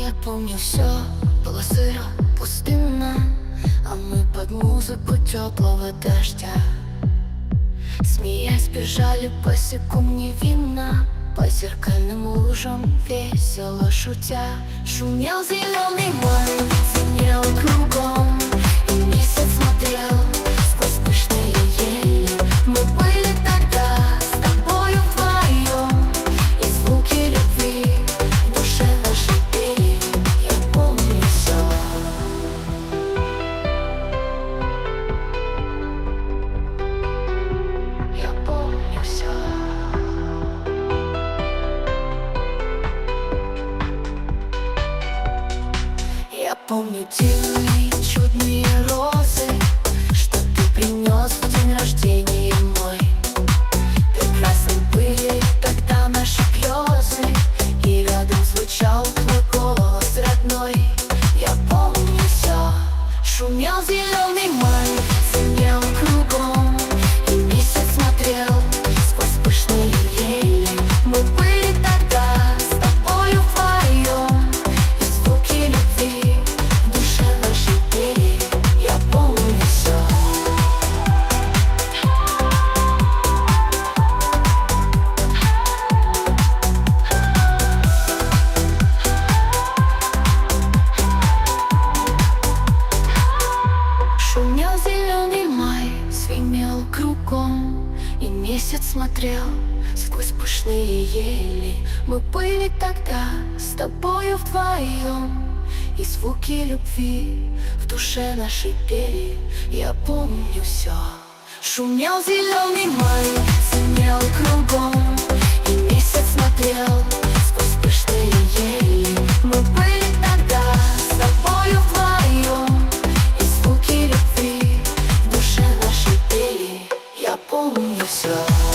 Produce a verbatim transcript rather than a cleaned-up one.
Я помню, все было сыро, пустынно, а мы под музыку теплого дождя, смеясь, бежали босиком невинно по зеркальным лужам, весело шутя. Шумел зеленый май, звенел кругом, и месяц смотрел сквозь пышные ели. Мы были тогда с тобою вдвоем, и звуки любви в душе нашей пели. Я помню все. Я помню все. Я помню дивные, чудные розы, что ты принес в день рождения мой. Прекрасны были тогда наши слезы, и рядом звучал твой голос родной. Я помню все. Шумел зеленый май, звенел кругом, и месяц смотрел сквозь пышные ели. Мы были тогда с тобою вдвоем, и звуки любви в душе нашей пели. Я помню все. Шумел зеленый май, звенел кругом, и месяц смотрел сквозь пышные ели. Мы были тогда с тобою вдвоем, и звуки любви в душе нашей пели. Я помню все. Шумел зеленый май, звенел кругом, и месяц смотрел сквозь пышные ели. Мы были тогда с тобою вдвоем, и звуки любви в душе нашей пели. Я помню все.